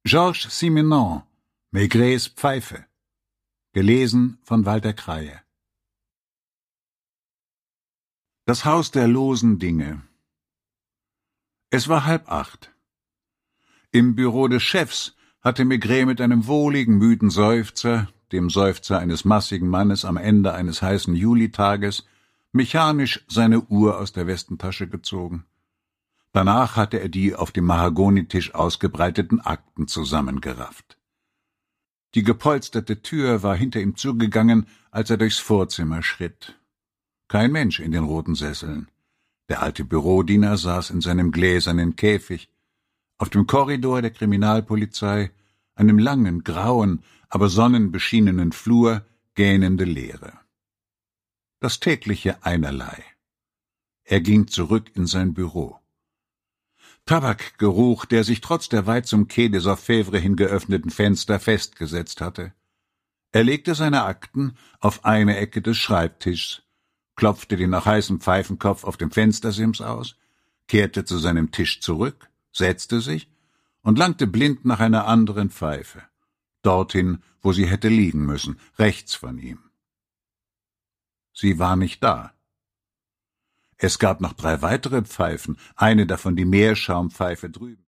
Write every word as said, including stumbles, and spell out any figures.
Georges Simenon, Maigrets Pfeife. Gelesen von Walter Kraje. Das Haus der losen Dinge. Es war halb acht. Im Büro des Chefs hatte Maigret mit einem wohligen, müden Seufzer, dem Seufzer eines massigen Mannes am Ende eines heißen Julitages, mechanisch seine Uhr aus der Westentasche gezogen. Danach hatte er die auf dem Mahagonitisch ausgebreiteten Akten zusammengerafft. Die gepolsterte Tür war hinter ihm zugegangen, als er durchs Vorzimmer schritt. Kein Mensch in den roten Sesseln. Der alte Bürodiener saß in seinem gläsernen Käfig. Auf dem Korridor der Kriminalpolizei, einem langen, grauen, aber sonnenbeschienenen Flur, gähnende Leere. Das tägliche Einerlei. Er ging zurück in sein Büro. Tabakgeruch, der sich trotz der weit zum Quai des Orfèvres hin geöffneten Fenster festgesetzt hatte. Er legte seine Akten auf eine Ecke des Schreibtischs, klopfte den nach heißem Pfeifenkopf auf dem Fenstersims aus, kehrte zu seinem Tisch zurück, setzte sich und langte blind nach einer anderen Pfeife, dorthin, wo sie hätte liegen müssen, rechts von ihm. Sie war nicht da. Es gab noch drei weitere Pfeifen, eine davon die Meerschaumpfeife drüben.